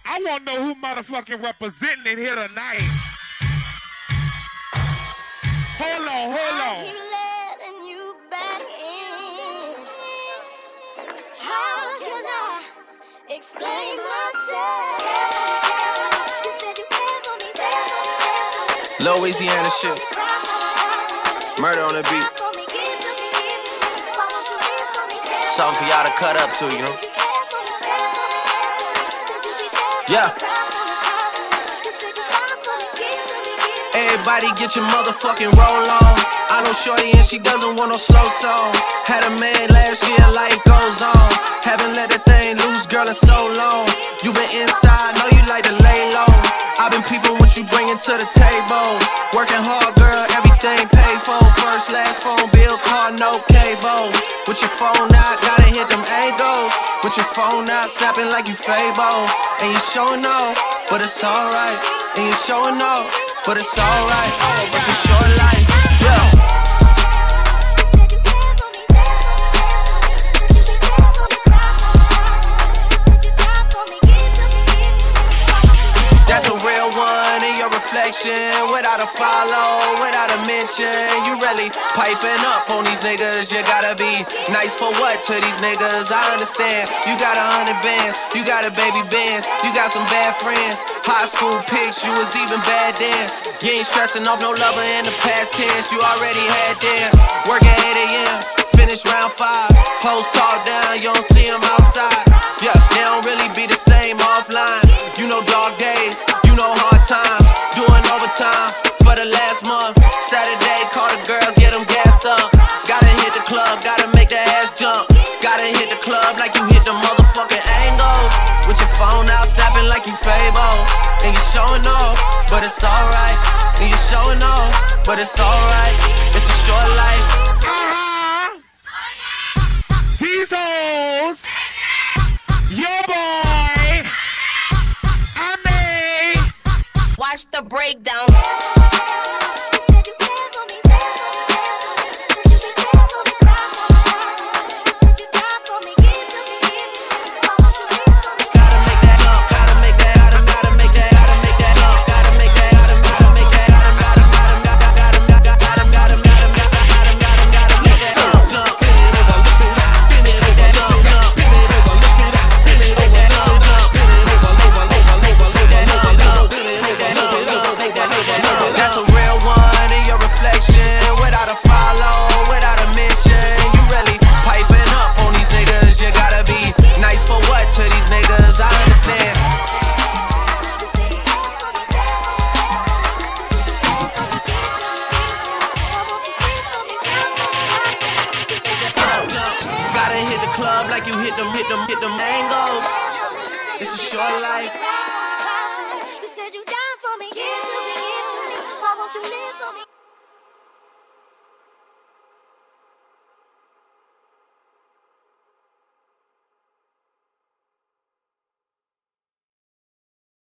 I want to know who motherfucking representing it here tonight. Hold on. I keep letting you back in. How can I explain myself? You said you cared for me, baby. Louisiana shit. Murder on the beat. Something for y'all to cut up to, you know? Yeah. Everybody get your motherfucking roll on. I know shorty and she doesn't want no slow song. Had a man last year, life goes on. Haven't let that thing loose, girl, in so long. You been inside, know you like to lay low. I've been peeping what you bringing to the table. Working hard, girl, everything paid for. First, last phone bill, car, no cable. With your phone out, gotta hit them angles. With your phone out, snapping like you Fable. And you showing off, but it's alright. And you showing off, but it's alright. It's a short life, yeah. That's a real one in your reflection. Without a follow, without a mention. You really piping up on these niggas. You gotta be nice for what to these niggas? I understand. You got 100 bands, you got a baby Benz, you got some bad friends. High school pics, you was even bad then. You ain't stressing off no lover in the past tense. You already had them. Working 8 a.m., finish round 5. Post talk down, you don't see them outside. Yeah, they don't really be the same offline. You know dog days, you know hard times. Doing overtime for the last month. Saturday, call the girls, get them gassed up. Gotta hit the club, gotta make that ass jump. Gotta hit the club like you hit the motherfucking angles. With your phone out, snapping like you Fable. And you showing off, but it's alright. And you showing off, but it's alright. It's a short life. These hoes, your boy, I made. Watch the breakdown. Club like you hit them angles. It's a short life. You said you down for me, give to me, give to me. Why won't you live for me?